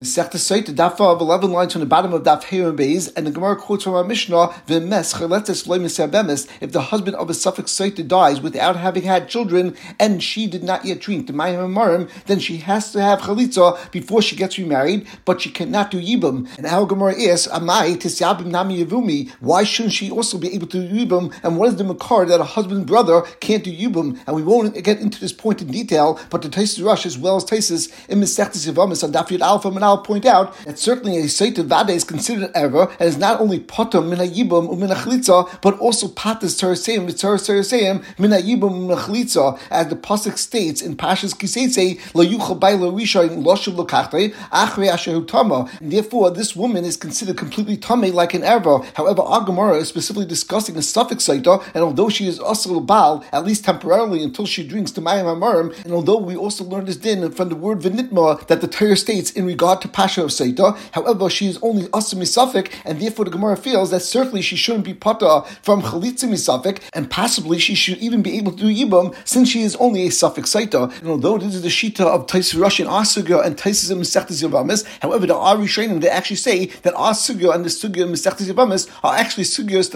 Sechta Sotah, Daf of 11 lines from the bottom of Daf Hey and Beis, and the Gemara quotes from our Mishnah, V'mes chaletes v'lo miseh bemis, if the husband of a suffix Sotah dies without having had children, and she did not yet drink the mayim marim, then she has to have chalitza before she gets remarried, but she cannot do yibum. And our Gemara asks, Amai tisyabim nami yevumi, why shouldn't she also be able to do yibum? And what is the makar that a husband's brother can't do yibum? And we won't get into this point in detail, but the Taisus Rush, as well as Taisus in Mesechtes Yevamos on Daf Yud Alpha, and I'll point out that certainly a Sotah Vade is considered ever, and is not only potam min hayibum u'min hachalitza, but also patas taraseim v'taraseim min hayibum u'min hachalitza, as the pasuk states in Pashas Kiseitze, lo yuchal bay lo rishayin loshav lokachtai achrei asher hu tama. And therefore, this woman is considered completely tamei like an erva. However, our Gemara is specifically discussing a suffix Sotah, and although she is also a baal, at least temporarily until she drinks the mayim hamarim, and although we also learn this din from the word v'nitma that the Torah states in regard to Pasha of Sotah, however, she is only asa misafik, and therefore the Gemara feels that certainly she shouldn't be pata from chalitza misafik, and possibly she should even be able to do yibum since she is only a suffix Sotah. And although this is the shita of Taisus Rush and Asugya and Taisus in Mesechtes Yevamos, however, the Ari Shainim, they actually say that Asugya and the Sugya in Mesechtes Yevamos are actually sugyas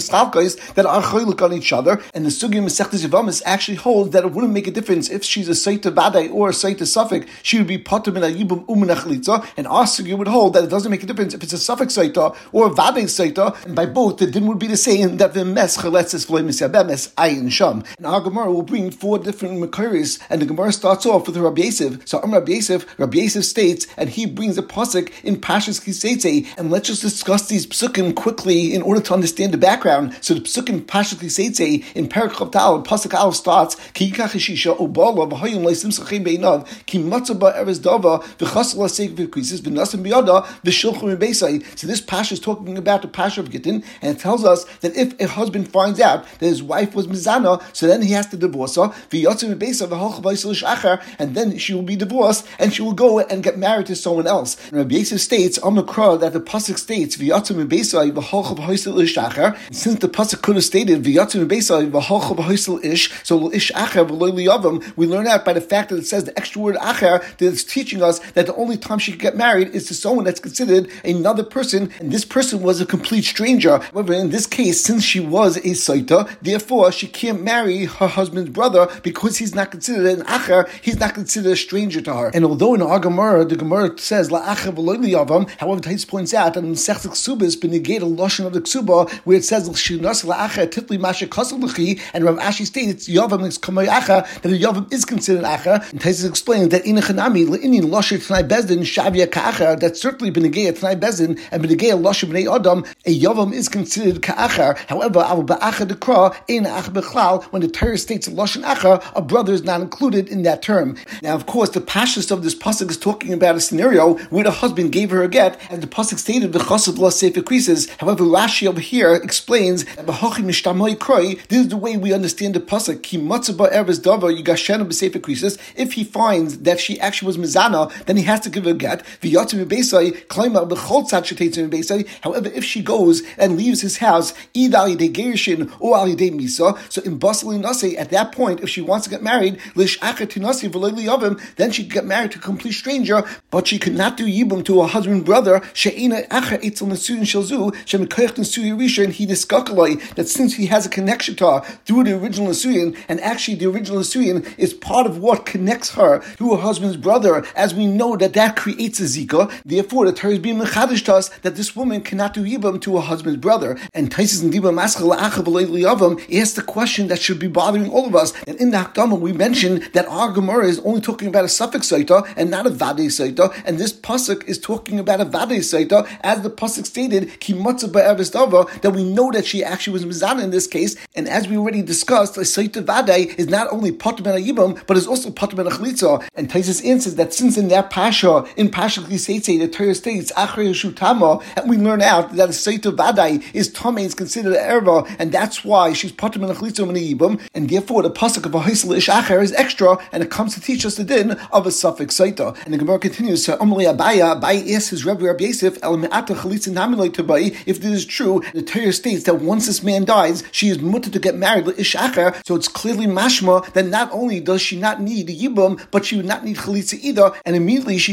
that are chaylik on each other, and the Sugya in Mesechtes Yevamos actually holds that it wouldn't make a difference if she's a Sotah Vadai or a Sotah Suffik, she would be pata min hayibum u'min hachalitza, and our sugya would hold that it doesn't make a difference if it's a suffix Sotah or a Vadai Sotah, and by both the din would be the same, that the mes chaletzes v'lo miseh bemis ayin sham. And our Gemara will bring 4 different makaris, and the Gemara starts off with Rabbi Yosef. So Rabbi Yosef states, and he brings a pasuk in Pashas Kiseitze, and let's just discuss these psukim quickly in order to understand the background. So the psukim Pashas Kiseitze in Perek Chav Tal, pasuk Aleph starts, Ki yikach ishisha ubala v'hayim leisimsachim beinav ki matzah ba'eres dava v'chasal ha'seik v'krisis v'nasim biyada v'shilchum v'beisai. So this pasha is talking about the pasha of Gittin, and it tells us that if a husband finds out that his wife was mizana, so then he has to divorce her, v'yatzim v'beisai v'halch v'yisel shachar, and then she will be divorced, and she will go and get married to someone else. And Rabbi Yosef states on the Kra that the pasuk states v'yatzim v'beisai v'halch v'yisel shachar. Since the pasuk could have stated v'yatzim v'beisai v'halch v'yisel ish, so ish achar v'lo liyavim, we learn out by the fact that it says the extra word achar, that it's teaching us that the only time she could get married is to someone that's considered another person, and this person was a complete stranger. However, in this case, since she was a Sotah, therefore she can't marry her husband's brother because he's not considered an achar, he's not considered a stranger to her. And although in our Gemara, the Gemara says la achar v'lo liyavam, however, Tais points out that in Masechtas Ksubas benegate a lashon of the Ksuba where it says l'shinas la achar tifli mashe kasel l'chi, and Rav Ashi states yavam is kamay achar, that the yavam is considered achar. And Tais explains that in Chanami le'inin lashon t'nai bezdin shavia ka'achar, that certainly benegate t'nai bezdin and benegate lashon b'nei adam, a yavam is considered ka'achar. However, al ba'achar dekra ein achar bechlal, when the Torah states lashon achar, a brother is not included in that term. Now, of course, the pashtus of this pasuk is talking about a scenario where the husband gave her a get, as the pasuk stated v'chasav lo sefer krisis. However, Rashi over here explains that v'hachi mishtamoi kroi, this is the way we understand the pasuk, ki matzah ba'eres davar yigashenu b'sefer krisis. If he finds that she actually was mizana, then he has to give her a get. V'yatzim v'beisai klima b'chol tzad shetetzim v'beisai. However, if she goes and leaves his house either al yidei gerishin or al yidei misa, so in basali nasi, at that point, if she wants to get married, lish achar tinasi v'lo liyavim, then she could get married to a complete stranger, but she could not do yibum to her husband brother she'ina achar etzel nesuyin shelzu shemikoich nesuyin rishon he diskakaloi, that since he has a connection to her through the original nesuyin, and actually the original nesuyin is part of what connects her to her husband's brother, as we know that creates a zika. Therefore, the Torah is being mechadish to us that this woman cannot do yibum to her husband's brother. And Taisus and Diba Maschal Achav Liyavim asks the question that should be bothering all of us. And in the Hakdama, we mentioned that our Gemara is only talking about a suffix Sotah and not a Vadei Sotah, and this pasuk is talking about a Vadei Sotah, as the pasuk stated, Ki matzah ba'eres dava, that we know that she actually was mizana in this case. And as we already discussed, a Sotah Vadei is not only patur ben yibum, but is also patur ben chalitza. And Taisus answers that since in that pasha, in Pasha Kiseitze, the Torah states achrei shutama, and we learn out that a Sotah Vadei is tamei, is considered an erva, and that's why she's patur ben chalitza ben yibum, and therefore the pasuk of a haisel ish acher is extra, and it comes to teach us the din of a suffix Sotah. And the Gemara continues, so Amalei Abaye asks his Rabbi Yosef, El me'ata chalitza namiloi tabai, if this is true, the Torah states that once this man dies, she is mutter to get married to ish acher, so it's clearly mashma that not only does she not need the yibum, but she would not need chalitza either, and immediately she should be able to get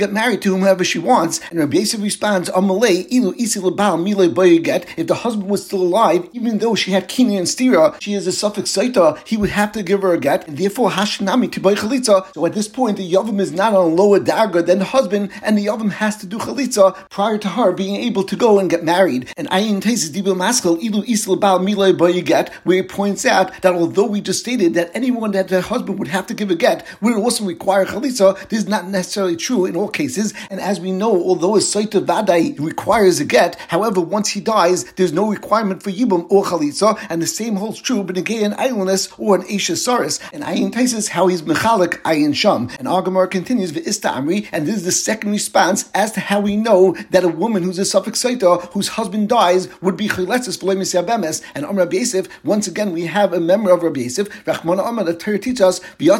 get married to whomever she wants. And Rabbi Yosef responds, Amalei, ilu isi lebal milei boy get. If the husband was still alive, even though she had kina and stira, she is a suffix saita, he would have to give her a get, and therefore hashinami tiboy chalitza. So at this point, the yavam is not on a lower darga than the husband, and the yavam has to do chalitza prior to her being able to go and get married. And ayin tesis dibel maskal ilu isi lebal milei boy get, where it points out that although we just stated that anyone that the husband would have to give a get would also require chalitza, this is not necessarily true in all cases. And as we know, although a saita vadai requires a get, however, once he dies, there's no requirement for yibum or chalitza, and the same holds true b'negei an islandess or an esha saris. And ayin taisis how he's mechalik ayin sham. And our Gemara continues v'ista amri, and this is the second response as to how we know that a woman who's a suffix saita whose husband dies would be chiletzes v'loy misyabemes. And Rabbi Yosef, once again we have a memory of Rabbi Yosef. Rachmana Amar, the Torah teaches us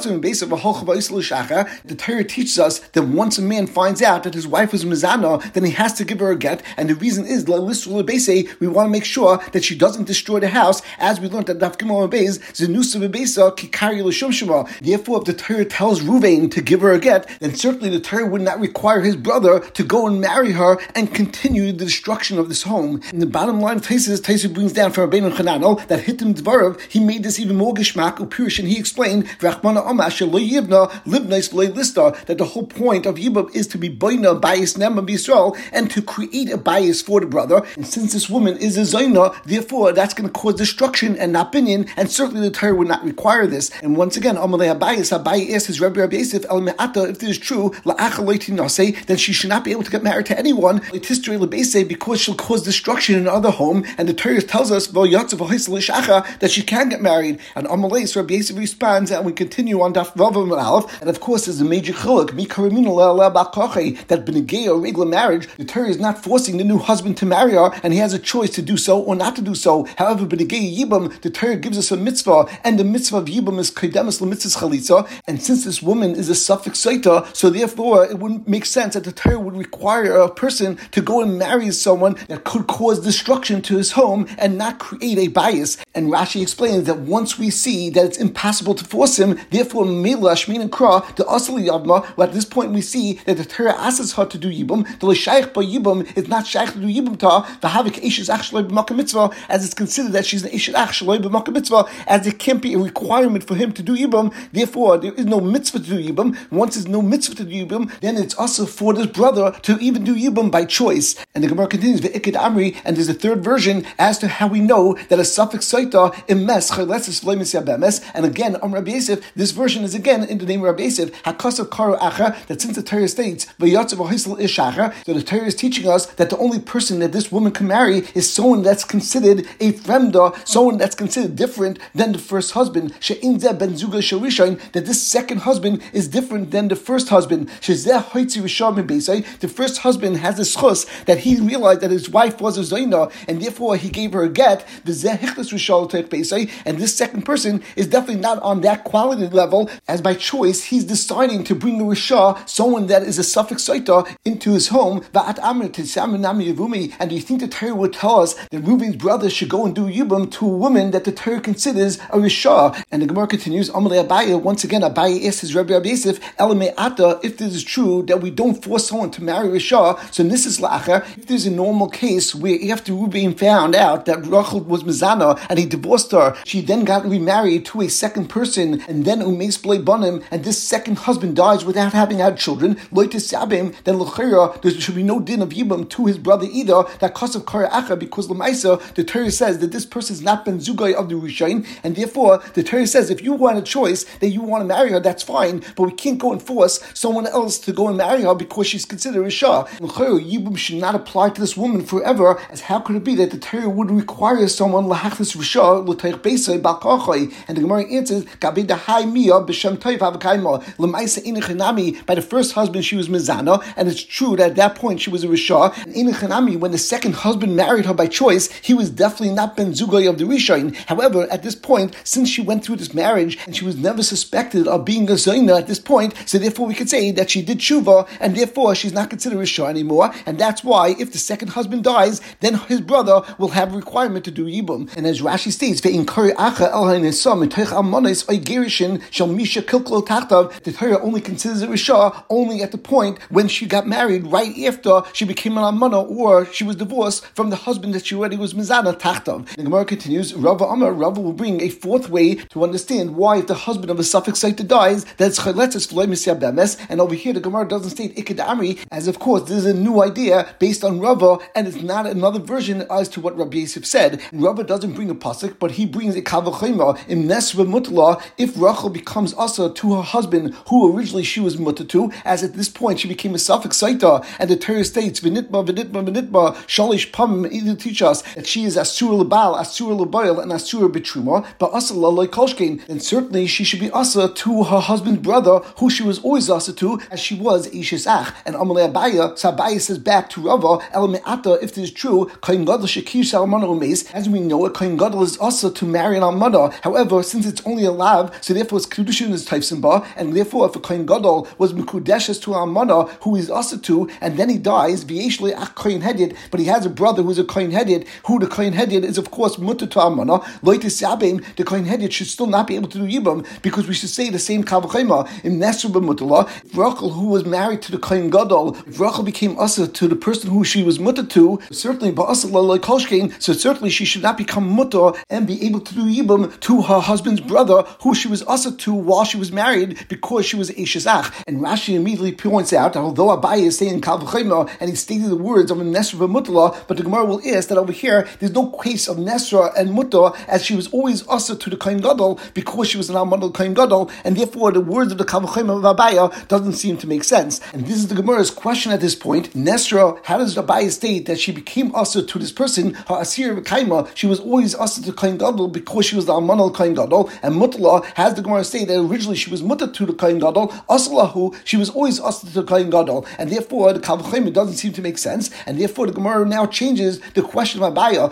the Torah teaches us that once a man finds out that his wife is mizana, then he has to give her a get, and the reason is we want to make sure that she doesn't destroy the house, as we learned at Daf Gimel Beis, Zenusa Bebesa Kikari L'Shum Shema. Therefore, if the Torah tells Ruvain to give her a get, then certainly the Torah would not require his brother to go and marry her and continue the destruction of this home. And the bottom line of Taisus brings down from Rabbeinu Chananel that Hittim Dvarav, he made this even more gishmak upirish, and he explained that the whole point of Yibam is to be boina bias nema b'Yisrael and to create a bias for the brother. And since this woman is a zayna, therefore that's going to cause destruction and not binyan, and certainly the Torah would not require this. And once again, Amalei Abayi asks his Rabbi Yosef El Me'ata, if this is true, then she should not be able to get married to anyone because she'll cause destruction in another home. And the Torah tells us that she can get married. And Amalei, so Rabbi Yosef responds, and we continue on Daf Vav Aleph. And of course, there's a major chiluk that b'negei or regular marriage, the Torah is not forcing the new husband to marry her, and he has a choice to do so or not to do so. However, b'negei yibam, the Torah gives us a mitzvah, and the mitzvah of yibam is kaidemus l'mitzvah chalitza. And since this woman is a suffix saita, so therefore it wouldn't make sense that the Torah would require a person to go and marry someone that could cause destruction to his home and not create a bias. And Rashi explains that once we see that it's impossible to force him, therefore Mila Shmin and Kra the Asali Yavma. Well, at this point we see that the Torah asks her to do Yibum. The L'Shaykh by Yibum is not Shaykh to do Yibum ta. The Havik Eshes Achshaloi b'Makom Mitzvah, as it's considered that she's an Eshes Achshaloi b'Makom Mitzvah, as there can't be a requirement for him to do Yibum. Therefore, there is no mitzvah to do Yibum. Once there's no mitzvah to do Yibum, then it's also for this brother to even do Yibum by choice. And the Gemara continues Ve'ikid Amri, and there's a third version as to how we know that a suffix saita imes chayletzes v'loy misyabemes. And again, Rabbi Yosef, this version is again in the name of Rabbi Yosef, Hakasav Karo Acha, that since the Torah states, V'yatzav v'hisel ishacha, so the Torah is teaching us that the only person that this woman can marry is someone that's considered a fremda, someone that's considered different than the first husband, she'in zeh ben zuga sherishain, that this second husband is different than the first husband, she'zeh hoitzi rishah mebeisai, the first husband has this chus that he realized that his wife was a zayna, and therefore he gave her a get, v'zeh hichlas rishah l'teich beisai, and this second person is definitely not on that quality level, as by choice he's deciding to bring a Rishah, someone that is a suffix saita, into his home. And do you think the Torah would tell us that Reuven's brother should go and do Yibum to a woman that the Torah considers a Rishah? And the Gemara continues, Amalei Abaye, once again Abaye asks his Rabbi Yosef, Elamei Ata, if this is true that we don't force someone to marry Rishah, so this is La'acher, if there's a normal case where after Reuven found out that Rachel was Mizana and he divorced her, she then got remarried to a second person, and then Umeis Blei Banim, and this second husband dies without having had children, Loite Sabim, then L'chira, there should be no din of Yibam to his brother either, that cost of Kara Acha, because L'maisa, the Torah says that this person is not Ben Zugai of the Rishain, and therefore the Torah says if you want a choice that you want to marry her, that's fine, but we can't go and force someone else to go and marry her because she's considered Rishah. L'chira, Yibam should not apply to this woman forever, as how could it be that the Torah would require someone L'hachlis Rishah, L'teich Beisai, Balkachai, and the Gemara answers, Gabi Dahai Mia, B'Shem Toiv Havakaima, L'maisa Inechanami, by the first husband she was Mizana, and it's true that at that point she was a Rishah, and Inechanami, when the second husband married her by choice, he was definitely not Ben Zugai of the Rishain. However, at this point, since she went through this marriage, and she was never suspected of being a Zaina at this point, so therefore we could say that she did Tshuva, and therefore she's not considered Rishah anymore, and that's why, if the second husband dies, then his brother will have a requirement to do Yibum. And as Rashi states, Ve'in Kari Acha El HaNesam Mitoich Almonis Oy Gerishin Shel Misha Kilklo Tachtav, the Torah only considers a Rishah only at the point when she got married, right after she became an almana, or she was divorced from the husband that she already was mizana tachtav. The Gemara continues, Rava will bring a fourth way to understand why if the husband of a suffix saita dies, that's chayletzes v'lo misya bemes. And over here the Gemara doesn't state iked amri, as of course this is a new idea based on Rava, and it's not another version as to what Rabbi Yosef said. Rava doesn't bring a pasuk, but he brings a kavachayma in nesra mutla if Rachel becomes asa to her husband, who originally she was mutter to, as at this point she became a suffix saita, and the Torah states v'nitma shalish pamim, either teach us that she is asur lebal, asur lebayil, and asur betruma, but asa laloi kolshkein, then certainly she should be asa to her husband's brother, who she was always asa to, as she was ishes ach. And Amalei Abaya, so Abaya says back to Rava, el me'ata, if this is true, kohen gadol shekir salmana umeis, as we know, a kohen gadol is asa to marry an almana. However, since it's only a lav, so therefore it's kedushin is typsimba, and therefore if a kohen gadol was mekudeshes to an almana who is asa to, and then he dies, v'yeshli ach kohen headed, but he has a brother who's a kohen headed, who the kohen headed is of course mutter to almana. Loitis yabim, the kohen headed should still not be able to do yibam, because we should say the same kavachema in nesru b'mutala. If Rachel, who was married to the kohen gadol, if Rachel became asa to the person who she was mutter to, certainly ba'asa laloi kolshkein, so certainly she should not become mutter and be able to do yibam to her husband's brother, who she was asa to while she was married, because she was eshes ach. And Rashi immediately points out that although Abaye is saying kavachema and he stated the words of a nesra v'mutala, but the Gemara will ask that over here there's no case of nesra and mutter, as she was always asa to the kohen gadol because she was an almana kohen gadol, and therefore the words of the kavachema of Abaye doesn't seem to make sense. And this is the Gemara's question at this point. Nesra, how does Abaye state that she became asa to this person, her asir v'kaima? She was always asa to kohen gadol because she was the almana kohen gadol, and mutla has the Gemara say that originally she was mutter to the kohen gadol, asalahu, she was always asa to the kohen gadol, and therefore the kavachema doesn't seem to make sense, and therefore the Gemara now changes the question of Abaye.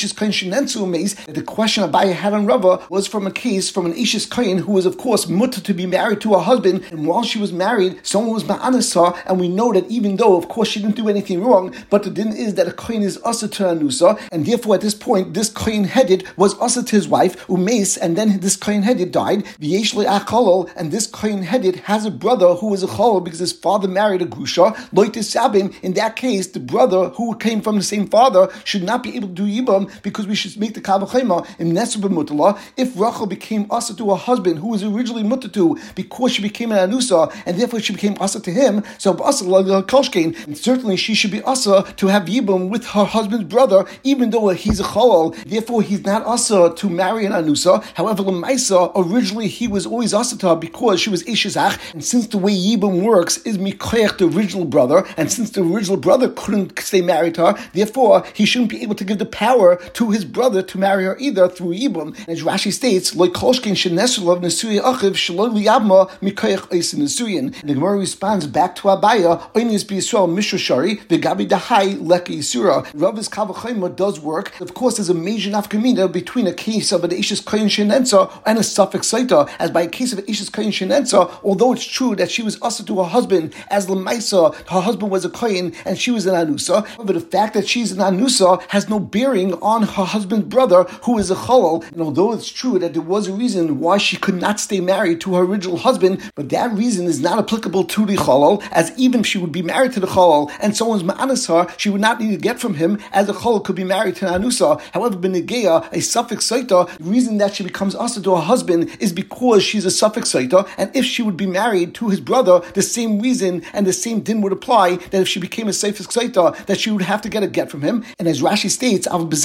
The question Abaye had on Rava was from a case from an ishes kohen who was of course mutter to be married to her husband, and while she was married, someone was ma'anasa, and we know that even though of course she didn't do anything wrong, but the din is that a kohen is asa to anusa, and therefore at this point this kohen headed was asa to his wife umeis, and then this kohen headed died v'yeshli acholol, and this kohen headed has a brother who was a cholol because his father married a grusha loitis sabim. In that case, the brother who came from the same father should not be able to do yibam, because we should make the kavachema in nesr b'mutala. If Rachel became asa to her husband, who was originally mutter to because she became an anusa, and therefore she became asa to him, so asa kolshkein, and certainly she should be asa to have yibam with her husband's brother, even though he's a cholol. Therefore he's not asa to marry an anusa. However, l'maisa, originally he was always asa to her because she was ishizach, and since the way yibam works is mikoyach the original brother, and since the original brother couldn't stay married to her, therefore he shouldn't be able to give the power to his brother to marry her either through yibam. And as Rashi states, loy kolshkein shenesulav nesuya achiv shelo liyabma mikoyach eis nesuyin. And the Gemara responds back to Abaya, oynis b'Yisrael mishushari v'gabi dahai leka yisura. Rava's kavachayma does work. Of course, there's a major nafkamina between a case of an ishes kohen shenenza and a suffix saita. As by a case of an ishes kohen shenenza, although it's true that she was asa to her husband, as lemaisa, her husband was a kohen and she was an anusa, but the fact that she's an anusa has no bearing on her husband's brother, who is a cholol. And although it's true that there was a reason why she could not stay married to her original husband, but that reason is not applicable to the cholol, as even if she would be married to the cholol and someone's ma'anas her, she would not need to get from him, as a cholol could be married to an anusa. However, benegeya, a suffix saita, the reason that she becomes asa to her husband is because she's a suffix saita, and if she would be married to his brother, the same reason and the same din would apply, that if she became a suffix saita, that she would have to get a get from him. And as Rashi states,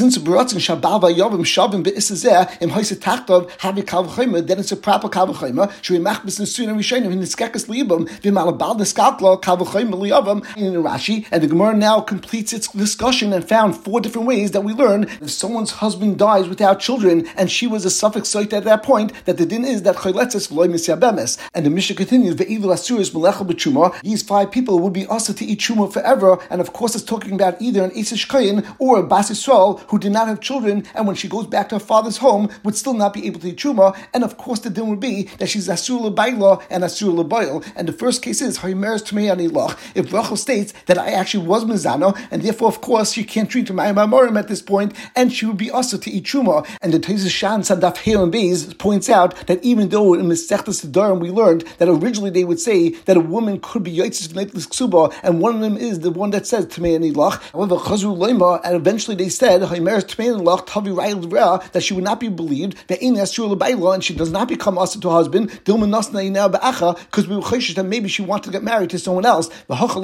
then it's a proper kavachayma. In Rashi, and the Gemara now completes its discussion and found 4 different ways that we learn if someone's husband dies without children and she was a suffix saita at that point, that the din is that chayletzes v'loy misya bemes. And the Mishnah continues, ve'ilu asuris melechel b'tshuma. These 5 people would be asa to eat truma forever, and of course it's talking about either an Eish Kohen or a Bas Yisrael who did not have children, and when she goes back to her father's home would still not be able to eat truma. And of course the din would be that she's asur l'bayla and asur l'bayil. And the first case is hayimeres tmei ani lach. If Rachel states that I actually was mizano, and therefore of course she can't treat my mamorim at this point, and she would be asa to eat truma. And the Teisus Shan Sadaf Heil and Beis points out that even though in Masechtas Nedarim we learned that originally they would say that it woman could be Yotzis V'Neitlis Ksuba, and one of them is the one that says Tamei Nidlach. However, Chazru Leima, and eventually they said Haimeres Tamei Nidlach Tavi Ra'il D'Ra, that she would not be believed, that Ein Asur L'Bayla, and she does not become Asa to her husband, Dilma Nasna Ina Ba'acha, because we were chayshish that maybe she wanted to get married to someone else. And our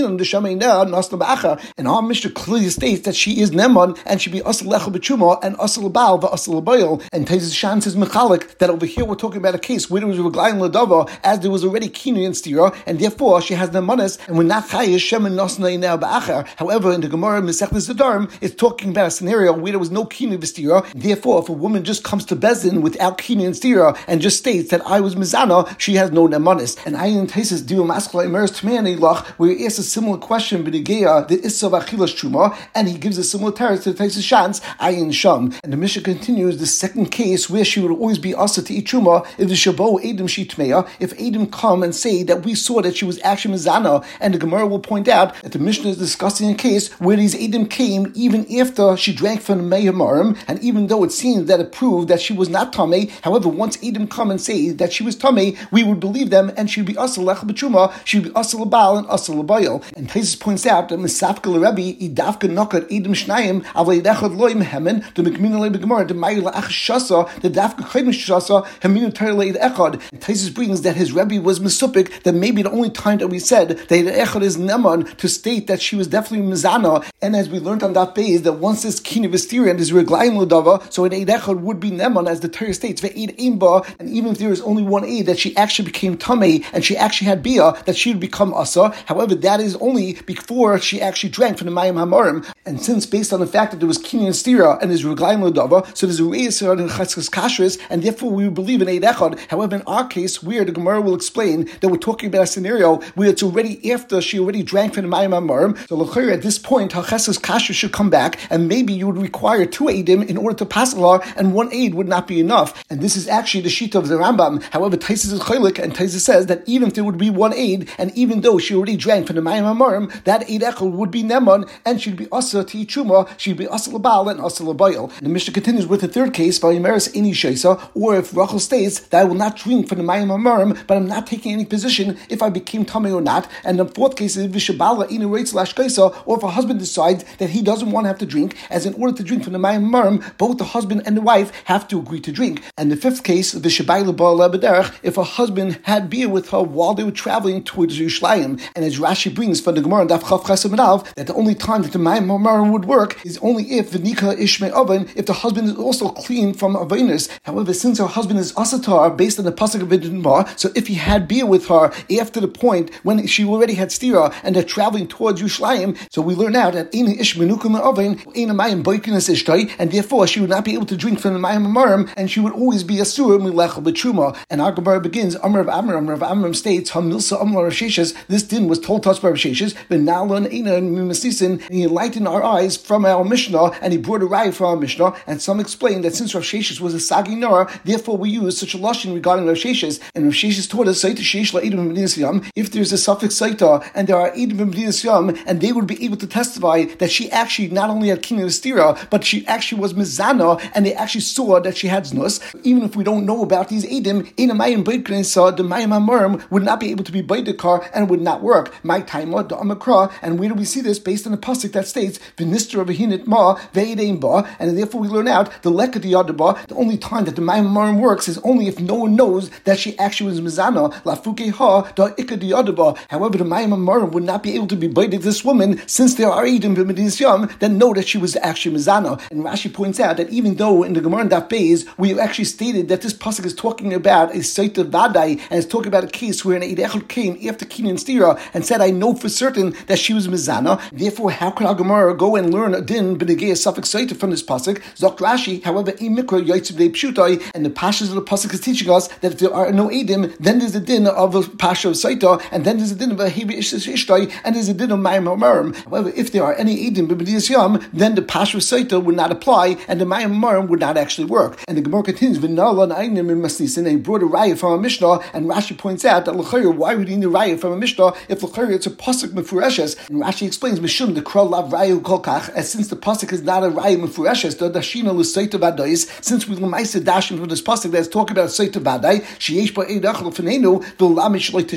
Mishnah clearly states that she is Neman, and she be Asal Lecha B'Chuma, and Asal L'Baal, V'Asal L'Bayil. And Tezis Shan says Mechalik, that over here we're talking about a case where there was a Reglaim L'Dava, as there was already Kinu and Stira, and therefore she has Nemanis, and we're not chayish Shem and Nasna Ina Ba'acha. However, in the Gemara Mesechtes Zadarim, it's talking about a scenario where there was no Kinu V'Stira. Therefore, if a woman just comes to Bezdin without Kinu and Stira, and just states that I was Mizana, she has no Nemanis. And Ayin Taisis Dio Maskala Emeres Tmei Nidlach, where he asks a similar question, B'Negea, the Issa V'Achilas Truma, and he gives a similar teretz to the Taisis Shans, Ayin Sham. And the Mishnah continues the second case where she would always be Asa to eat Truma, if the Shabo Edom she Tmeya, if Edom come and say that we saw that she was actually Mizana, and the Gemara will point out that the Mishnah is discussing a case where these Edom came even after she drank from the Meyamarim, and even though it seems that it proved that she was not Tamei, however, once Edom come and say that she was Tamei, we would believe them, and she would be Asa Lecha B'Truma, she would be Asa L'Baal and Asa L'Bayil. And Taisus points out that Misafka L'Rebbe, Idavka Nokat Edom Shnayim, Avle Yidechad Loim Hemen, the Mekmina Le B'Gemara, the Mayu La'ach Shasa, the Davka Chayim Shasa, Heminu Ter Le Echad. And Taisus brings that his Rebbe was Mesupik, that maybe the only time that we said that Echad is Neman to state that she was definitely Mizana, and as we learned on that base, that once this Kini V'Stiri and this Reglaim L'Dava, so an Eid Echad would be Neman, as the Torah states, Ve'eid Eimba, and even if there is only one Eid, that she actually became Tamei, and she actually had Bia, that she would become Asa. However, that is only before she actually drank from the Mayim Hamorim. And since based on the fact that there was Kini and Stira and there's Reglaim L'Dava, so there's a Reis and Chatzkas Kashrus, and therefore we would believe in Eid Echad. However, in our case, where the Gemara will explain that we're talking about a scenario where it's already after she already drank from the Mayim Hamorim, so l'chayr at this point, Chatzkas Kashrus should come back, and maybe you would require two Eidim in order to pass her, and one Eid would not be enough. And this is actually the sheet of the Rambam. However, Taisus is chaylik, and Taisus says that even if there would be one Eid, and even though she already drank from the Mayim Hamorim, that Eid Echad would be Neman, and she'd be Asa to eat Truma, she'd be Asa L'Baal and Asa L'Bayil. And the Mishnah continues with the third case, Vayimeres Ini Shaisa, or if Rachel states that I will not drink from the Mayim Hamorim, but I'm not taking any position if I became Tamei or not. And the fourth case is Vishabala Ini Reitz Lashkaisa, or if a husband decides that he doesn't want to have to drink, as in order to drink from the Mayim Hamorim, both the husband and the wife have to agree to drink. And the fifth case, Vishabayla Ba'ala B'derech, if a husband had beer with her while they were traveling towards Yerushalayim, and as Rashi brings from the Gemara and Daf Chav Chesed Medav, that the only time that the Mayim Hamorim would work is only if V'nika Ishmei Oven, if the husband is also clean from Avinus. However, since her husband is Asatar, based on the Pasuk of Vidinma, so if he had beer with her after the point when she already had Stira and they're traveling towards Yerushalayim, so we learn out that Ein Ish Menukum Oven, Ein Mayim Boikinas Ishtai, and therefore she would not be able to drink from the Mayim Hamorim, and she would always be Asur Milechel B'Truma. And our Gemara begins, Amar of Amram states, Hamilsa Amar Rasheshes, this din was told to us by Rasheshes, but Nalon Eina and Mimasisin, and he enlightened our eyes from our Mishnah, and he brought a raya from our Mishnah, and some explain that since Rasheshes was a Sagi Nor, therefore we use such a lashon regarding Rasheshes, and Rasheshes taught us, Saita Sheish La'edim B'Medinas Yam, if there's a suffix Saita, and there are Edim B'Medinas Yam, and they would be able to testify that she actually not only had Kina Stira, but she actually was Mizana, and they actually saw that she had Znus. Even if we don't know about these Edim, in a Mayim B'Knesa, the Mayim Hamorim would not be able to be B'Dekar, and it would not work. My Taima, the Amakra, and where do we see this? Based on the pasuk that states, V'nistra V'hinit Ma, Ve'edein Ba, and therefore we learn out, the Lekad Yadaba, the only time that the Mayim Hamorim works is only if no one knows that she actually was Mizana, Lafuke Ha, Da Ikad Yadaba. However, the Mayim Hamorim would not be able to be B'Dek this woman, since there are Edim B'Medinas Yam that know that she was actually Mizana. And Rashi points out that even though in the Gemara and Daf Beis, we actually stated that this pasuk is talking about a Saita Vadai, and it's talking about a case where an Eid Echad came after Kina and Stira and said, I know for certain that she was Mizana. Therefore, how could our Gemara go and learn a din b'negei suffix Saita from this pasuk? Zok Rashi, however, Mikra Yaitziv Dei Pshutai, and the pashas of the pasuk is teaching us that if there are no Edim, then there's a din of a pasha of Saita, and then there's a din of a Hevi Ishtai, and there's a din of Mayim Hamorim. However, if there are any Edim b'Medinas Yam, then the pasha of Saita would not apply, and the Mayim Hamorim would not actually work. And the Gemara continues, V'nala Na'aynim in Masnisin, and he brought a raya from a Mishnah, and Rashi points out that l'chayr, why would he need a raya from a Mishnah if l'chayr it's a pasuk mefureshes? And Rashi explains, Mishum the kral lav raya kolkach, as since the pasuk is not a raya mefureshes, the dashina l'saita vadais, since we l'maisa dashim from this pasuk that's talking about saita vadai, sheyesh ba eidach l'fenenu v'lamish loitish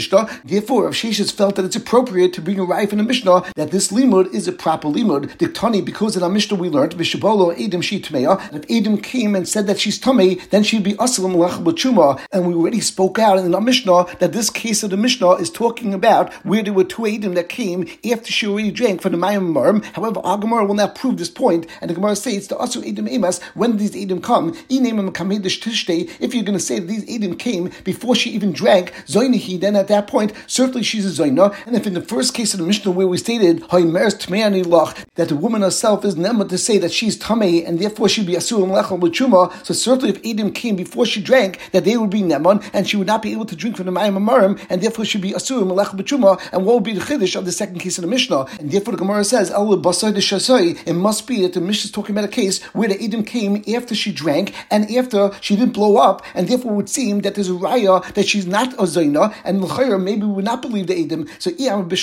Mishnah. Therefore, Rav Sheshes felt that it's appropriate to bring a raya from the Mishnah that this limud is a proper limud. Diktani, because in our Mishnah we learned Vishabolo Edim Shi Tmeya, and if Edim came and said that she's Tamei, then she'd be Asalam Lech B'Chuma. And we already spoke out in our Mishnah that this case of the Mishnah is talking about where there were two Edim that came after she already drank from the Mayim Marim. However, our Gemara will not prove this point, and the Gemara states the Asu Edim Emas, when these Edim come, if you're going to say that these Edim came before she even drank Zoinihi, then at that point, certainly she's a Zoina. And if in the first case of the Mishnah where we stated that the woman herself is nema to say that she's Tamei, and therefore she'd be Asurim Lechel B'Chuma, so certainly if Edim came before she drank, that they would be Neman, and she would not be able to drink from the Mayim Amarim, and therefore she'd be Asurim Lechel B'Chuma, and what would be the Chiddush of the second case of the Mishnah? And therefore the Gemara says, it must be that the Mishnah is talking about a case where the Edim came after she drank, and after she didn't blow up, and therefore it would seem that there's a raya that she's not a Zaina, and l'chayra maybe we would not believe the Edim. So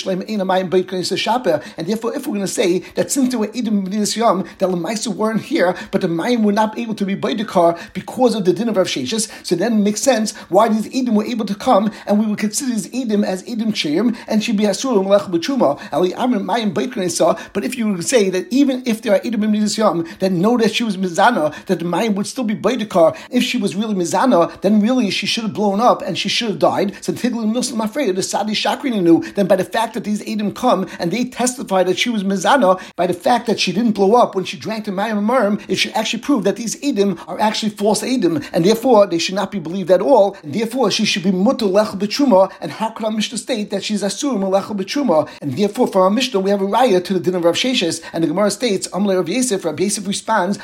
and therefore if we're going to say that since there were Edim B'Dinas Yom, that Lamaisa weren't here, but the Mayim were not able to be Baidikar because of the din of Rav Sheshes, so then it makes sense why these Edim were able to come, and we would consider these Edim as Edim Chayim, and she'd be Asurim Lech B'Chuma. But if you would say that even if there are Edim B'Dinas Yom that know that she was Mizana, that the Mayim would still be Baidikar, if she was really Mizana, then really she should have blown up and she should have died. So Tiglim Muslim afraid the Sadi Shakrini knew, then by the fact that these Edim come and they testify that she was Mizana, by the fact that she didn't blow up when she drank the Mayim Amarim, it should actually prove that these Edim are actually false Edim, and therefore they should not be believed at all, and therefore she should be Mutter Lech B'Chuma, and how could our Mishnah state that she's Asurim Lech B'Chuma? And therefore for our Mishnah we have a raya to the din of Rav Sheshes, and the Gemara states, Amle Rav Yosef responds,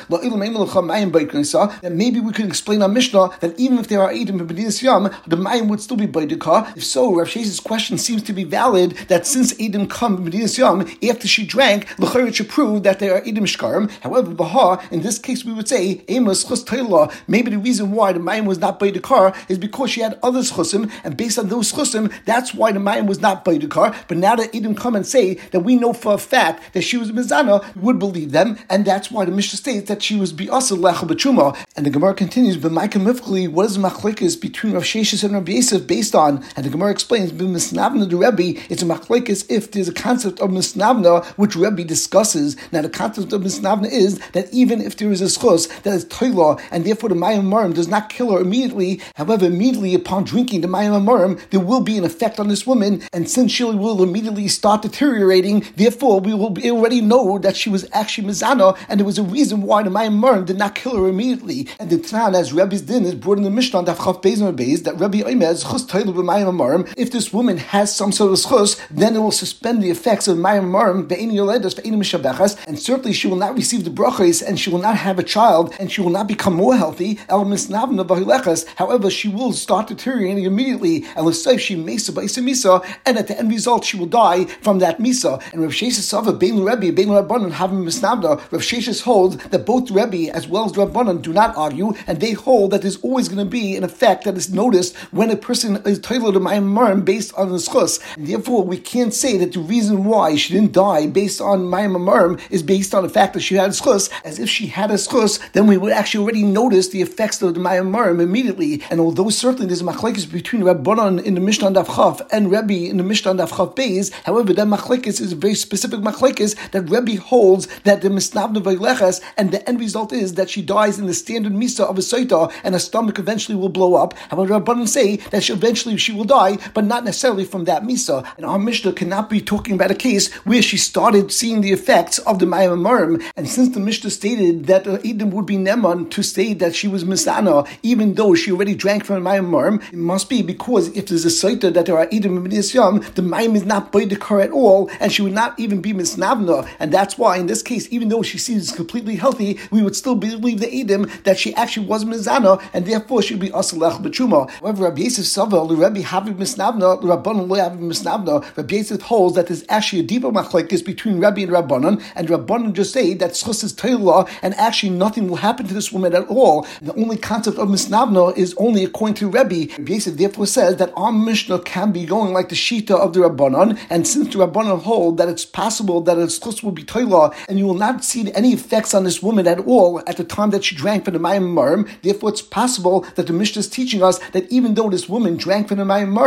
that maybe we could explain our Mishnah that even if there are Edim in B'Dinas Yom, the Mayim would still be Baidikah. If so, Rav Sheshes' question seems to be valid, that since Edim come in B'Dinas Yom, after she drank, l'chayr it should prove that there are Edim Shkarim. However, Baha, in this case we would say, Amos Chus Teilah, maybe the reason why the Mayim was not Baidikah is because she had other Chusim, and based on those Chusim, that's why the Mayim was not Baidikah. But now that Edim come and say that we know for a fact that she was Mizana, we would believe them, and that's why the Mishnah states that she was Bi'asa Lechel B'Chuma. And the Gemara continues, B'Maika Mifkli, what is the machlekes between Rav Sheshes and Rav Yosef based on? And the Gemara explains, B'Misnavna the Rebbe, it's a machlekes if there's a concept of Misnavna which Rebbe discusses. Now the concept of Misnavna is that even if there is a schus that is toila, and therefore the Mayim Amarim does not kill her immediately, however immediately upon drinking the Mayim Amarim, there will be an effect on this woman, and since she will immediately start deteriorating, therefore we will already know that she was actually Mizana, and there was a reason why the Mayim Amarim did not kill her immediately. And the Tanan, as Rebbe's din is brought in the Mishnah on Daf Chav Beis Amud Beis, that Rebbe Oimez chus toila b'Mayim Amarim, if this woman has some sort of schus, then it will suspend the effects of Mayim Amarim, ve'eni yoledas, ve'eni mishabechas, and certainly she will not receive the brachos, and she will not have a child, and she will not become more healthy. El misnavna v'hilechas. However, she will start deteriorating immediately, and let's say she mesa ba'isa misa, and at the end result she will die from that misa. And Rav Sheshes Sava bein Rebbe bein Rabbanan having misnavna. Rav Sheshes holds that both Rebbe as well as Rabbanan do not argue, and they hold that there's always going to be an effect that is noticed when a person is toiled to Mayim Amarim based on the schus. And therefore, we can't say that the reason why she didn't die based on Mayim Amarim is based on the fact that she had a schus. As if she had a schus, then we would actually already notice the effects of the Mayim Amarim immediately. And although certainly there's a machlekes between Rabbanan in the Mishnah Daf Chav and Rebbe in the Mishnah Daf Chav Beis, however, that machlekes is a very specific machlekes that Rebbe holds that the misnavna v'ilechas, and the end result is that she dies in the standard misa of a soita, and her stomach eventually will blow up. However, Rabbanan say that eventually she will die, but not necessarily from that misa. And our Mishnah cannot be talking about a case where she started seeing the effects of the Mayim Amarim. And since the Mishnah stated that Edom would be Neman to state that she was Misana, even though she already drank from the Mayim Amarim, it must be because if there's a soita that there are Edom in B'Dinas Yom, the Mayim is not Baidikar at all, and she would not even be Misnavna. And that's why in this case, even though she seems completely healthy, we would still believe the Edom that she actually was Mizana, and therefore she would be Asalech B'Chuma. However, Rabbi Yosef Sava, the Rebbe Havik Misnavna, the Rabbanan Lo Havik Misnavna, Rabbi Yosef holds that there's actually a deeper machlekes between Rebbe and Rabbanan just say that schus is Teilah, and actually nothing will happen to this woman at all. And the only concept of Misnavna is only according to Rebbe. Rabbi Yosef therefore says that our Mishnah can be going like the Shita of the Rabbanan, and since the Rabbanan hold that it's possible that a schus will be Teilah, and you will not see any effects on this woman at all at the time that she drank from the Mayim Amarim, therefore it's possible that the Mishnah is teaching us that even though this woman drank from the Mayim Amarim,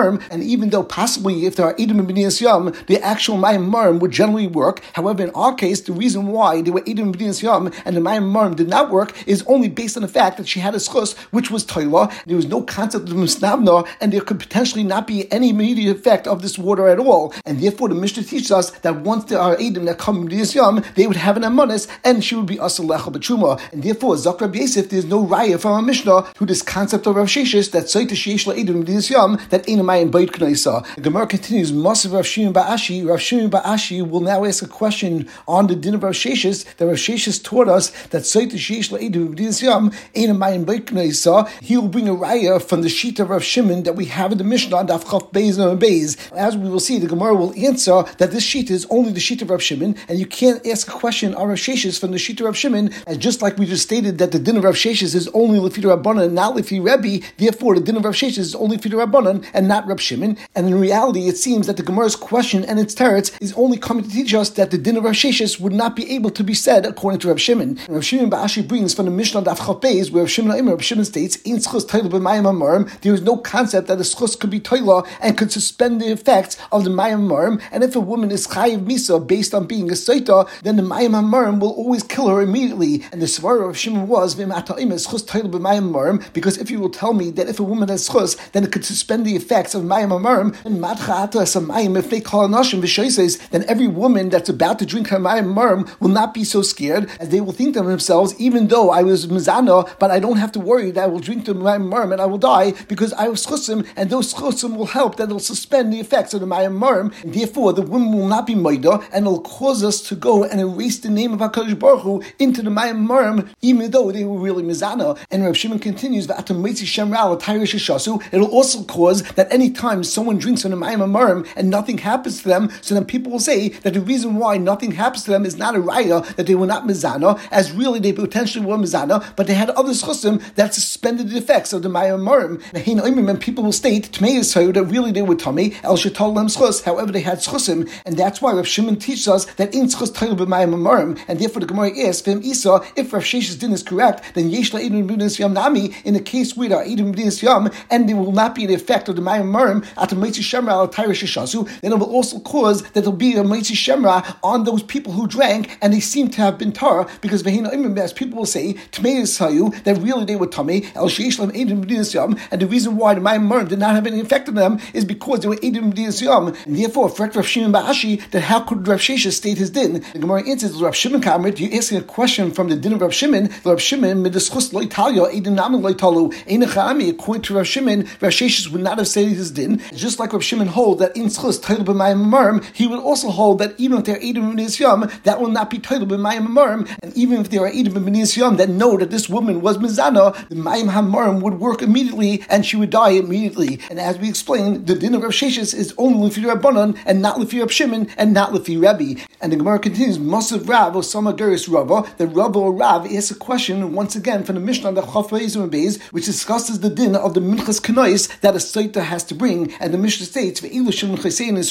Marm, and even though possibly if there are Eidim and B'nai Yam, the actual Mayim Marm would generally work. However, in our case, the reason why there were Eidim and B'nai Yam and the Mayim Marm did not work is only based on the fact that she had a schus, which was Toila. There was no concept of Misnabna, and there could potentially not be any immediate effect of this water at all. And therefore, the Mishnah teaches us that once there are Eidim that come in B'nai Yam, they would have an Amanis, and she would be Asal Lecha B'Truma. And therefore, Zok Rabbi Yosef, there's no raya from a Mishnah to this concept of Rav Sheshes that Saita Sheish La'Eidim B'nai Yam that Einamayim Beit K'naisa. The Gemara continues, Masav Rav Shimon Ba'ashi. Rav Shimon Ba'ashi will now ask a question on the din of Rav Sheshes. That Rav Sheshes taught us that Saita Sheish La'Eidim B'nai Yam Einamayim Beit K'naisa. He will bring a raya from the sheet of Rav Shimon that we have in the Mishnah on Daf Chaf Beis and Beis. As we will see, the Gemara will answer that this sheet is only the sheet of Rav Shimon, and you can't ask a question on Rav Sheshes from the sheet of Rav Shimon, as just like we just stated that the din of Rav Sheshes is only Lefi Rabbanan and not Lefi Rebbe, therefore the din of Rav Sheshes is only Lefi Rabbanan and not Rav Shimon. And in reality, it seems that the Gemara's question and its teretz is only coming to teach us that the din of Rav Sheshes would not be able to be said according to Rav Shimon. And Rav Shimon Ba'ashi brings from the Mishnah Daf Chaf Beis, where Rav Shimon states, "Ein schus toila b'mayim hamarim." There is no concept that a schus could be toila and could suspend the effects of the mayim hamarim. And if a woman is chayiv misa based on being a saita, then the mayim hamarim will always kill her immediately. And the svara of Shimon was because if you will tell me that if a woman has schus, then it could suspend the effects of mayim hamarim, and if they call then every woman that's about to drink her mayim hamarim will not be so scared, as they will think to themselves, even though I was mizana, but I don't have to worry that I will drink the mayim hamarim and I will die because I have schusim, and those schusim will help, that will suspend the effects of the mayim hamarim, and therefore the woman will not be maida, and it will cause us to go and erase the name of HaKadosh Baruch Hu into the mayim hamarim, even though they were really mizana. And Rav Shimon continues, it will also cause that any time someone drinks on the mayim hamarim and nothing happens to them, so then people will say that the reason why nothing happens to them is not a raya that they were not mizana, as really they potentially were mizana, but they had other schusim that suspended the effects of the mayim hamarim. And people will state that really they were tummy, el shetal lem schus, however they had schusim, and that's why Rav Shimon teaches us that in schus toila b'mayim hamarim. And therefore the Gemara asks V'im Isa, if Rav Shesh's din is correct, then yesh la'edim b'nai yam nami, in a case where there are edim b'nai yam and there will not be the effect of the mayim hamarim at the mitzi shemra al tayra sheshasu, then it will also cause that there will be a mitzi shemra on those people who drank and they seem to have been tar, because as people will say that really they were tummy, el sheish lam edim b'nai yam, and the reason why the mayim hamarim did not have any effect on them is because they were edim b'nai yam. And therefore, for Rav Shimon Ba'ashi, that how could Rav Sheshes state his din? The Gemara answers, Rav Shimon Kamrit, you're asking a question from the din of Rav Shimon. Rav Shimon midaschus lo italia edim namin lo italu einachami. According to Rav Shimon, Rav Sheshes would not have said his din. Just like Rav Shimon hold that in schus toila b'mayim hamarim, he would also hold that even if there are edim b'nai yam, that will not be toila b'mayim hamarim. And even if there are edim b'nai yam that know that this woman was mizana, the mayim hamarim would work immediately and she would die immediately. And as we explained, the din of Rav Sheshes is only Lefi Rabbanan and not Lefi Rav Shimon and not Lefi Rebbe. And the Gemara continues, Masav Rav or Sama Geris Rava, the Rav or Rav asks a question once again from the Mishnah, the Chaf Beis and Beis, which discusses the din of the minchas kanais that a saita has to bring. And the Mishnah states, these are the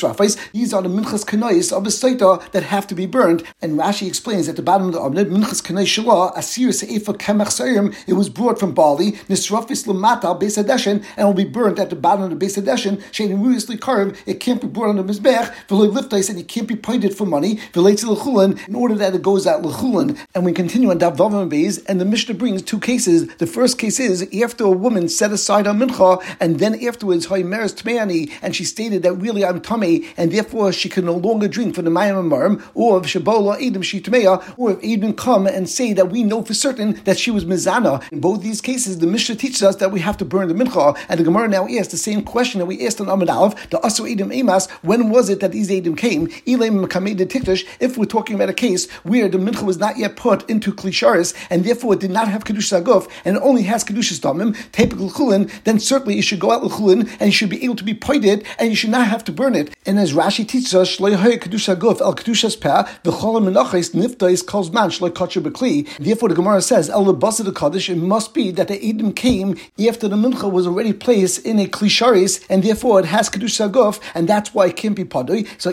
minchas kanais of a saita that have to be burned. And Rashi explains at the bottom of the Amnid, minchas kanais shalah asir se'efa kemach sayim, it was brought from barley, nisrafis lamata beis hadeshin, and will be burnt at the bottom of the beis hadeshin, shein immediately carved, it can't be brought on the mizbech, v'loy liftais, and it can't be pointed for money, v'leitzi l'chulin, in order that it goes out l'chulin. And we continue on Daf Vav and Beis, and the Mishnah brings two cases. The first case is after a woman set aside her mincha, and then afterwards her meres tmeani, and she stated that really I'm tummy, and therefore she can no longer drink from the mayim hamarim, or if shabola edim she tmeya, or if Edom come and say that we know for certain that she was mizana. In both these cases, the Mishnah teaches us that we have to burn the mincha, and the Gemara now asks the same question that we asked on Amud Aleph, the Asu Edom Emas, when was it that these Edom came? If we're talking about a case where the mincha was not yet put into klisharis, and therefore it did not have kedusha saguf, and it only has kedusha damim, tepik l'chulin, then certainly it should go out l'chulin, and you should be able to be poided, and you should not have to burn it. And as Rashi teaches us, shlo yehoy kedusha saguf el kedushas peh v'chol menachos niftais kol zman shlo kotcher b'kli. Therefore, the Gemara says el lebasa the kaddish. It must be that the Edom came after the mincha was already placed in a klisharis, and therefore it has kedusha saguf, and that's why it can't be padoi. So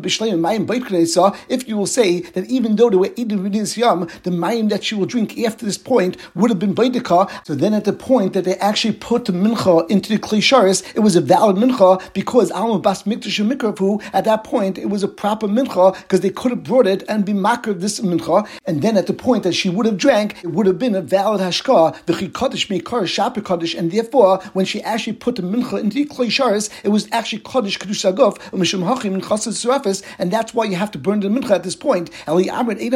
if you will say that even though there were edim b'nai yam, the mayim that she will drink after this point would have been baidika, so then at the point that they actually put the mincha into the kli sharis, it was was a valid mincha because Alma Bas Mikdash and Mikrafu, at that point, it was a proper mincha because they could have brought it and be makar this mincha, and then at the point that she would have drank, it would have been a valid hashka, v'chi kodesh meikar shaper kodesh, and therefore, when she actually put the mincha into the klei sharis, it was actually kodesh kedusha aguf, u'mishum hachim and chassid surafis, and that's why you have to burn the mincha at this point. But if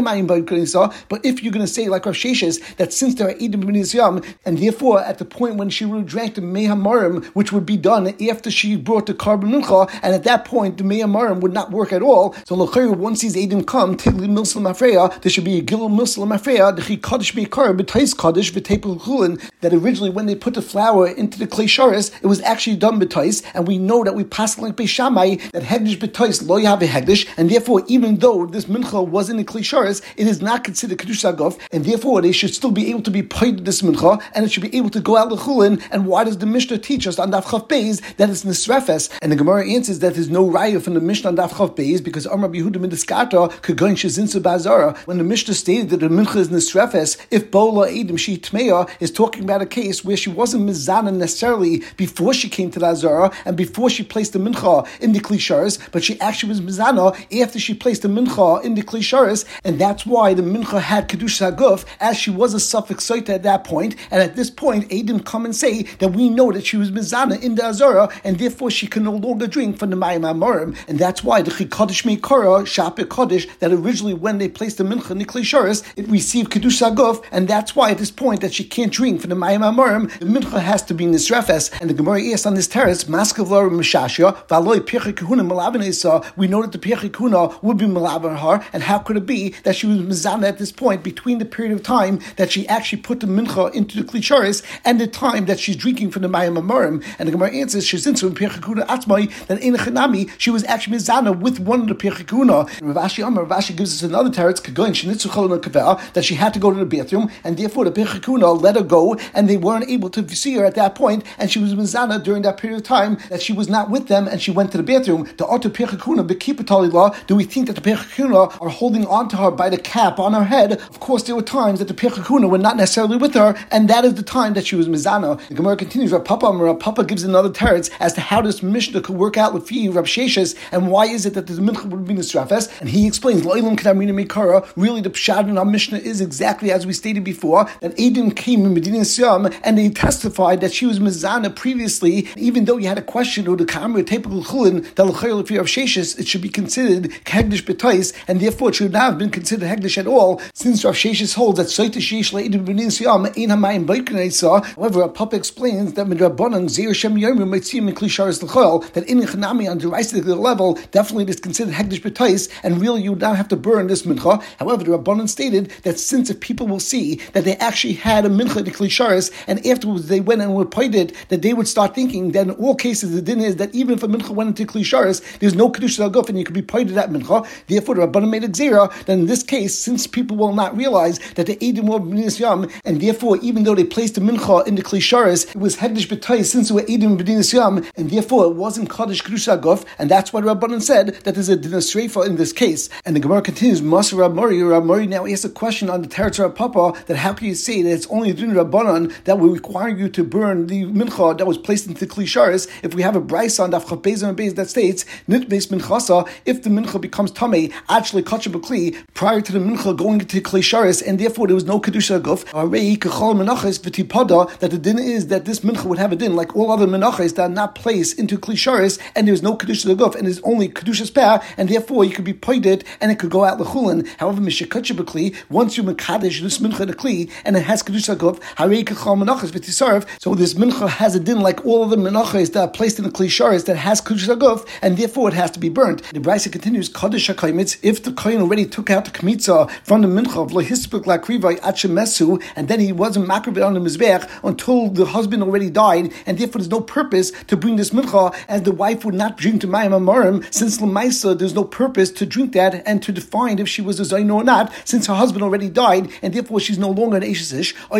you're going to say like Rav Sheshes, that since there are edim b'nisyam, and therefore at the point when she would have drank the mehamarim, which would be done after she brought the carbon mincha, and at that point the mehamarim would not work at all. So once these edim come, tigli milsel mafreya, there should be a gilul milsel mafreya, the chi kodesh meikar b'tais kodesh v'tepel chulin. That originally when they put the flour into the klei sharis, it was actually done b'tais, and we know that we pass like Beishamai that hegdish b'tais lo yav hegdish, and therefore even though this mincha was in the klei sharis, it is not considered kedusha aguf, and therefore they should still be able to be paid this mincha, and it should be able to go out the chulin. And why does the Mishnah teach us on Daf Chav Beis that it's nisrefes? And the Gemara answers that there's no raya from the Mishnah on Daf Chav Beis because Amar Yehuda Midiskata Kagoin Shezinsu Bazara. When the Mishnah stated that the mincha is nisrefes, if Bola Edim She Tmeya is talking about a case where she wasn't mizana necessarily before she came to the Azara and before she placed the mincha in the klei sharis, but she actually was mizana after she placed the mincha in the klei sharis, and that's why the mincha had kedusha aguf, as she was a suffix soita at that point. And at this point, Edim come and say that we know that she was mizana in the Azara, and therefore she can no longer drink from the mayim amorim, and that's why the chikodesh meikara shapir kodesh, that originally when they placed the mincha in the klei sharis, it received kedusha aguf, and that's why at this point that she can't drink from the mayim amorim, the mincha has to be nisrefes. And the Gemara asks on this teretz, maskavlar mishashia valoi pirchei kahuna malavan isa. We know that the pirchei kahuna would be malavan her, and how could it be that she was mizana at this point between the period of time that she actually put the mincha into the klei sharis and the time that she's drinking from the mayim amorim? And the Gemara answers, shezinsu in pirchei kahuna atzmai, that in a chanami she was actually mizana with one of the pirchei kahuna. Rav Ashi gives us another teretz kagoin shenitzu chalon kaveh, that she had to go to the bathroom, and therefore the pirchei kahuna let her go, and they weren't able to see her at that point, and she was mizana during that period of time that she was not with them, and she went to the bathroom. The Otter pirchei kahuna b'kippatali law. Do we think that the pirchei kahuna are holding on to her by the cap on her head? Of course, there were times that the pirchei kahuna were not necessarily with her, and that is the time that she was mizana. The Gemara continues. Rav Papa gives another teretz as to how this Mishnah could work out with Rav Sheshes, and why is it that the mincha would be nisrafes? And he explains, Lo'ilam Kedamrina Meikara. Really, the pshat in our Mishnah is exactly as we stated before, that Edim came in Medina Siyam, and they testified that she was mizana previously, even though you had a question or the kamra typical chulin that l'chayil of Sheshes, it should be considered hegdish b'tais, and therefore it should not have been considered hegdish at all, since Rav Sheshes holds that soita sheish le'edim Medina Siyam ein hamayim b'iknei sa. However, Rav Papa explains that midrabanan zeir shem yomim mitzim in kli sharis l'chayil, that in chanami on the raisic level definitely it is considered hegdish b'tais, and really you would not have to burn this mincha. However, the Rabbanan stated that since if people will see that they actually had a mincha in the kli sharis, and afterwards they went and were paid it, that they would start thinking that in all cases the din is that even if a mincha went into kli sharis, there's no kedusha aguf, and you could be paid that mincha. Therefore, the Rabbanan made a gzera that in this case, since people will not realize that the edim were b'dinas yam, and therefore even though they placed the mincha in the kli sharis, it was hegdish b'tais since it were edim b'dinas yam, and therefore it wasn't kaddish kedusha aguf, and that's why the Rabbanan said that there's a dinas shreifa in this case. And the Gemara continues, Maser Rav Mori now asks a question on the teretz of Papa, that how can you say that it's only din Rabbanan that will require you to burn the mincha that was placed into the kli sharis, if we have a brayso on Daf Chav Beis and Beis that states nit beis minchasa, if the mincha becomes tamei actually kacha b'kli prior to the mincha going into kli sharis, and therefore there was no kedusha aguf, arei kechol menachos v'tipada, that the din is that this mincha would have a din like all other menachos that are not placed into kli sharis, and there's no kedusha aguf, and there's only kedusha spare, and therefore you could be paid it and it could go out lechulin. However, mishakacha b'kli, once you mekadesh this mincha in the kli and it has kedusha aguf, harei kechol menachos v'tisarv, so this mincha has a din like all of the menachos that are placed in the kli sharis that has kedusha aguf, and therefore it has to be burnt. The brayso continues, kadosh hakaimitz, if the kohen already took out the kmitza from the mincha of lohispuk lakrivai achemesu, and then he wasn't makrav on the mizbech until the husband already died, and therefore there's no purpose to bring this mincha, as the wife would not drink to mayim amarim, since lemaisa there's no purpose to drink that and to define if she was a zayin or not, since her husband already died, and therefore she's no longer an eshes ish, or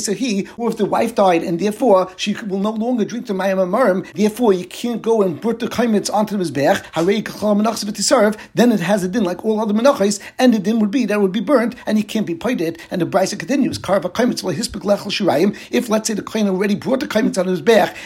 if the wife died and therefore she will no longer drink the mayim amarim, therefore you can't go and put the kaimitz onto the mizbech, then it has a din like all other menachos, and the din would be that it would be burnt and he can't be paid it. And the brayso continues, if let's say the kohen already brought the kaimitz on his back, and at this point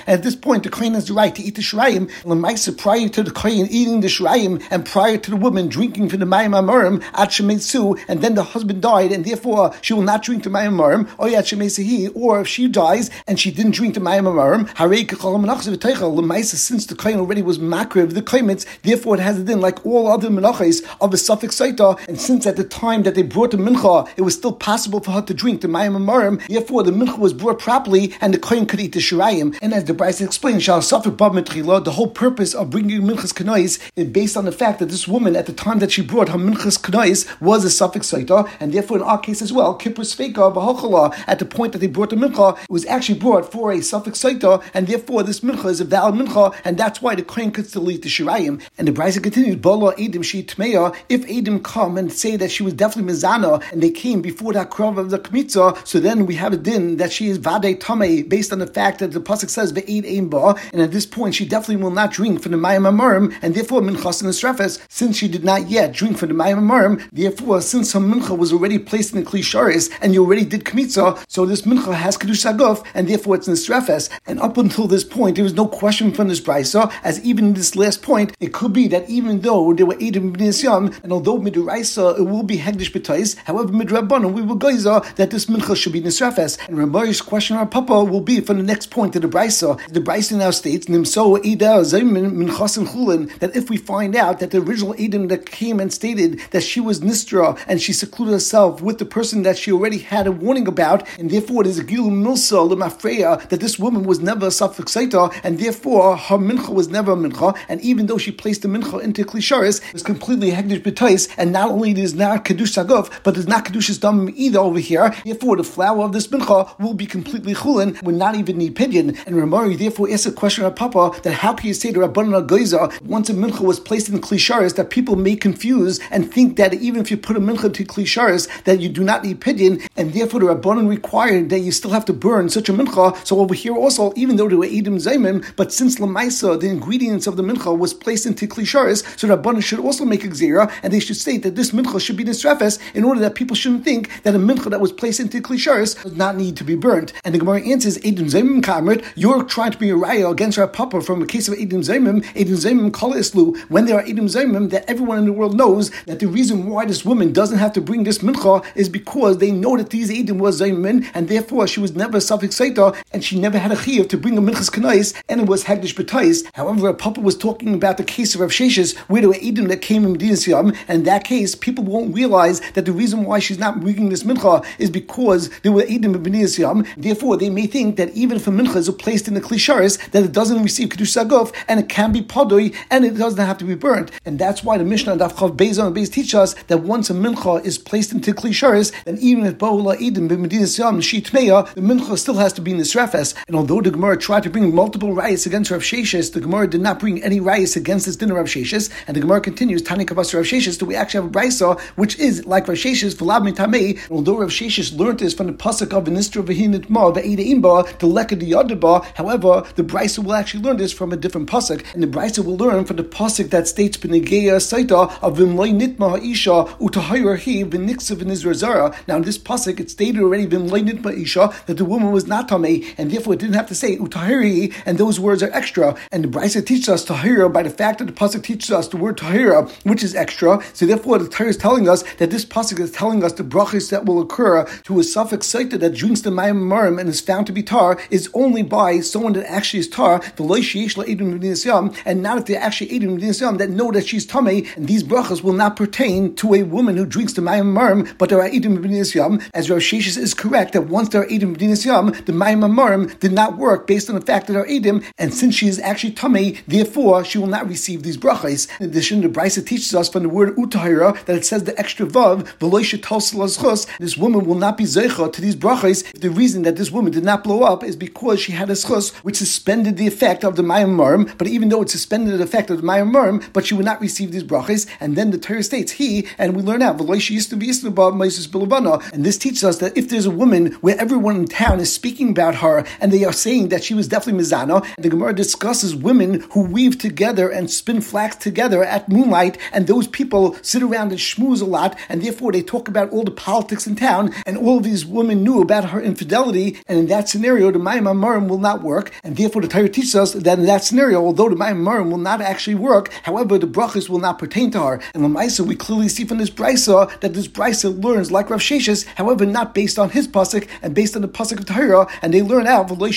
point, the kohen has the right to eat the shirayim. L'maisa, prior to the kohen eating the shirayim and prior to the woman drinking from the mayim amorim at shemetzu, and then the husband died, and therefore she will not drink the mayim amorim, or yat shemetzehi, or if she dies and she didn't drink the mayim amorim, harei kechol menachos v'teichel. L'maisa, since the kohen already was makriv the kohemitz, therefore it has a din like all other menachos of a suffix saita, and since at the time that they brought the mincha, it was still possible for her to drink the mayim amorim, therefore the mincha was brought properly, and the kohen could eat the shirayim. And as the Brisa explains, shal suffer bab metrila, the whole purpose of bringing minchas kanais is based on the fact that this woman, at the time that she brought her minchas kanais, was a suffix saita, and therefore in our case as well, kippur sveika b'hochala, at the point that they brought the mincha, it was actually brought for a suffix saita, and therefore this mincha is a valid mincha, and that's why the kohen could still eat the shirayim. And the Brisa continues, bala edim she tmeya, if edim come and say that she was definitely mizana, and they came before the krav of the kmitza, so then we have a din that she is vadei tamei, based on the fact that the pasuk says ve'ed ein ba, and at this point she definitely will not drink from the mayim amorim, and therefore minchas in the strefes, since she did not yet drink from the mayim amorim, therefore since her mincha was already placed in the kli sharis, and you already did kmitza, so this mincha has kedusha saguf, and therefore it's in the strefes. And up until this point, there was no question from this brisa, as even in this last point, it could be that even though there were edim b'nei Yisrael, and although midraisa it will be hegdish b'tais, however midrabanan we will geiza that this mincha should be nisrafes. And Rabbi's question on our papa will be for the next point of the brisa. The brisa now states nimso ida zaymin minchas and chulin, that if we find out that the original edim that came and stated that she was nistra and she secluded herself with the person that she already had a warning about, and therefore it is a gil milsa lemafreya that this woman was never a suffix saita, and therefore her mincha was never a mincha, and even though she placed the mincha into klisharis, it was completely hegdish b'tais, and not only it is not kedush saguf, but there's not kedushas dam either over here. Therefore, the flower of this mincha will be completely chulin, will not even need pidyon. And Ramari therefore asks a question of Papa that how can you say to Rabbanan Goiza once a mincha was placed in klisharis that people may confuse and think that even if you put a mincha into klisharis that you do not need pidyon, and therefore the Rabbanan required that you still have to burn such a mincha. So over here also, even though there were edim zaymim, but since lamaisa the ingredients of the mincha was placed into klisharis, so the Rabbanan should also make a gzira, and they should state that this mincha should be nisrafes in order that people shouldn't think that a mincha that was placed into klisharis does not need to be burnt. And the Gemara answers, edim zaymim kamrit, you're trying to bring a raya against our papa from a case of edim zaymim kala islu, when there are edim zaymim that everyone in the world knows that the reason why this woman doesn't have to bring this mincha is because they know that these edim was zaymim, and therefore she was never a suffix saita, and she never had a chiyuv to bring a minchas kanais, and it was hagdish b'tais. However, our papa was talking about the case of Rav Sheshes, where there were edim that came in Medinas Yam, and in that case, people won't realize that the reason why she's not bringing this mincha is because there were edim in Medinas Yam. Therefore, they may think that even if a mincha is placed in the klisharis, that it doesn't receive kedush saguf, and it can be padoi, and it doesn't have to be burnt. And that's why the Mishnah Daf Chav Beis and Beis teach us that once a mincha is placed into klisharis, then even if Ba'ula edim in Medinas Yam shitmeya, the mincha still has to be in the srefes. And although the Gemara tried to bring multiple rayas against Rav Sheshes, the Gemara did not bring any rayas against this din of Rav Sheshes. And the Gemara continues, Tani Kavas Rav Sheshes, that we actually have a brisa which is like Rav Sheshes v'lab mitamei. Although Rav Sheshes learned this from the pasuk of V'nistra v'hinit ma v'eida imba to leka diyadaba, however, the brisa will actually learn this from a different pasuk, and the brisa will learn from the pasuk that states b'negeya saita of v'mloi nitma ha'isha utahayir hi v'niksa v'nizra zara. Now in this pasuk it stated already v'mloi nitma isha that the woman was not tamei, and therefore it didn't have to say utahiri, and those words are extra. And the brisa teaches us tahira by the fact that the pasuk teaches us the word tahira, which is extra. So therefore the Torah is telling us that this pasuk is telling us the brachas that will occur to a suffix saita that drinks the mayim marim and is found to be tar is only by someone that actually is tar, and not if they're actually edim Medinas Yam that know that she's tamei. And these brachas will not pertain to a woman who drinks the mayim marim, but there are edim Medinas Yam. As Rav Sheshes is correct that once there are edim Medinas Yam, the mayim marim did not work based on the fact that there are edim, and since she is actually tamei, therefore she will not receive these brachas. In addition, the brisa teaches us from the word utahira that it says the extra vav this woman will not be zeicha to these brachas. The reason that this woman did not blow up is because she had a schus which suspended the effect of the mayim marim. But even though it suspended the effect of the mayim marim, but she would not receive these brachas. And then the Torah states and we learn out and this teaches us that if there's a woman where everyone in town is speaking about her and they are saying that she was definitely mizana, and the Gemara discusses women who weave together and spin flax together at moonlight, and those people sit around and schmooze a lot, and therefore they talk about all the politics in town, and all of these women knew about her infidelity, and in that scenario the mayim marim will not work. And therefore the Torah teaches us that in that scenario, although the Mayim Marim will not actually work, however, the brachas will not pertain to her. And Lamaisa, we clearly see from this brisa that this brisa learns like Rav Sheshes, however, not based on his pasuk and based on the pasuk of Torah, and they learn out and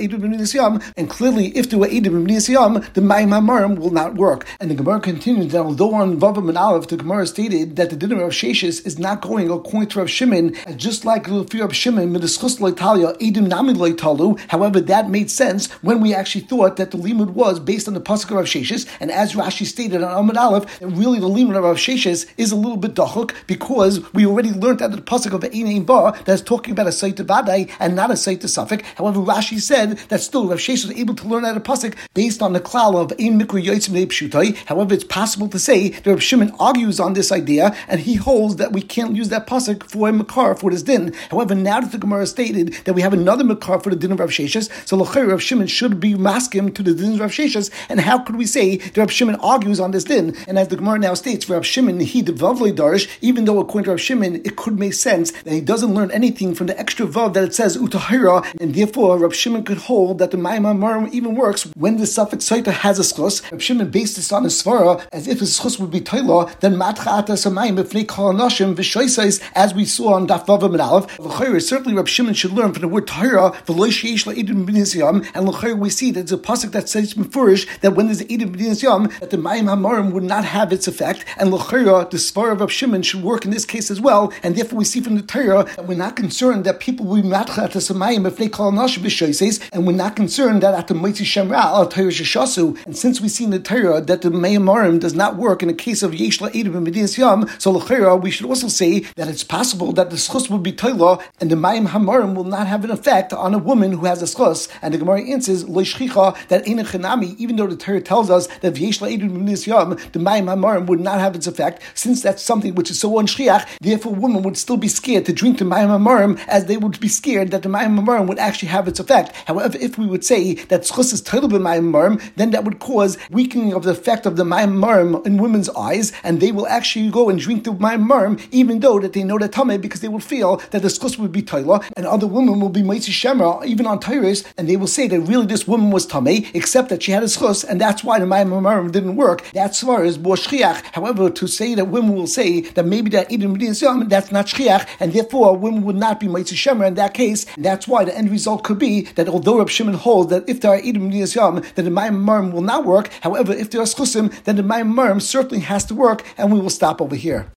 clearly, if there were Eidim B'nei Yisayam, the Mayim Hamarim will not work. And the Gemara continues that although on Vavam and Aleph, the Gemara stated that the din of Rav Sheshes is not going according to Rav Shimon, and just like the fear of Shimon, Midischus Leitalia, Eidim Nami Leitalu. However, that made sense when we actually thought that the limud was based on the pasuk of Rav Sheshes, and as Rashi stated on Amud Aleph, that really the limud of Rav Sheshes is a little bit dachuk because we already learned that the pasuk of Ein Ba that is talking about a site to Vadai and not a site to Safek. However, Rashi said that still Rav Sheshes was able to learn that a pasuk based on the klal of Ein Mikra Yotzim Nei Pshutai. However, it's possible to say that Rav Shimon argues on this idea, and he holds that we can't use that pasuk for a makar for this din. However, now that the Gemara stated that we have another makar for the din of Rav Sheshes, so L'chayr Rav Shimon should be maskim to the din of Rav Sheshes. And how could we say that Rav Shimon argues on this din? And as the Gemara now states, Rav Shimon he devavlei darish, even though according to Rav Shimon it could make sense that he doesn't learn anything from the extra vav that it says utahira, and therefore Rav Shimon could hold that the Mayim Hamarim even works when the suffix saita has a schus. Rav Shimon based this on a svara as if his schus would be toila, then matcha atas hamayim b'fnei kol hanashim v'shoisais, as we saw on Daf Vav and Aleph. L'chayr certainly Rav Shimon should learn from the word tahira v'lo sheish la'edim b'nei Yisayam, and l'chayr we see that it's a pasuk that says mefurish that when there's edim b'nei Yisayam that the Mayim Hamarim would not have its effect, and l'chayr the svara of Rav Shimon should work in this case as well, and therefore we see from the Torah that we're not concerned that people will be matcha atas hamayim b'fnei kol hanashim v'shoisais, and we're not concerned that at the Moitzi Shemra al Torah Sheshasu, and since we see in the Torah that the Mayim Hamarim does not work in the case of Yesh La'edim and Medinas Yam, so l'chayra we should also say that it's possible that the schus will be toila and the Mayim Hamarim will not have an effect on a woman who has a schus. And the Gemara answers lo shchicha that ein chanami, even though the Torah tells us that Yesh La'edim and Medinas Yam the Mayim Hamarim would not have its effect, since that's something which is so unshchiach, therefore women would still be scared to drink the Mayim Hamarim as they would be scared that the Mayim Hamarim would actually have its effect. However, if we would say that schus is toila b'Mayim Hamarim, then that would cause weakening of the effect of the Mayim Hamarim in women's eyes, and they will actually go and drink the Mayim Hamarim even though that they know that tameh, because they will feel that the schus would be toila, and other women will be moitzi shemra even on Tyrus, and they will say that really this woman was tameh, except that she had a schus, and that's why the Mayim Hamarim didn't work. That's far as bo shchiach. However, to say that women will say that maybe that edim b'dinas yom, that's not shchiach, and therefore women would not be moitzi shemra in that case. And that's why the end result could be that although Reb Shimon holds that if there are edim b'dinas yom, that the Mayim Hamarim will not work. However, if there are schusim, then the Mayim Hamarim certainly has to work, and we will stop over here.